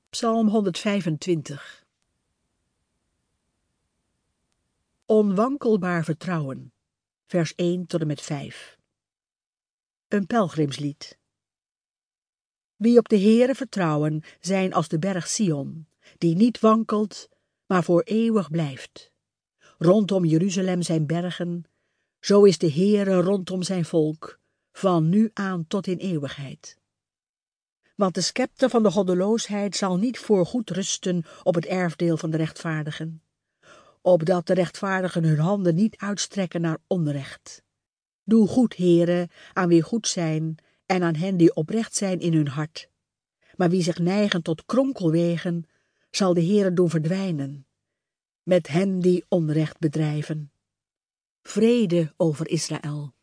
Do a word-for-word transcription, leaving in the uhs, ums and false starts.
Psalm honderdvijfentwintig. Onwankelbaar vertrouwen, vers één tot en met vijf. Een pelgrimslied. Wie op de Heere vertrouwen, zijn als de berg Sion, die niet wankelt, maar voor eeuwig blijft. Rondom Jeruzalem zijn bergen, zo is de Heere rondom zijn volk, van nu aan tot in eeuwigheid. Want de scepter van de goddeloosheid zal niet voorgoed rusten op het erfdeel van de rechtvaardigen, opdat de rechtvaardigen hun handen niet uitstrekken naar onrecht. Doe goed, Heere, aan wie goed zijn en aan hen die oprecht zijn in hun hart. Maar wie zich neigen tot kronkelwegen, zal de Heere doen verdwijnen, met hen die onrecht bedrijven. Vrede over Israël.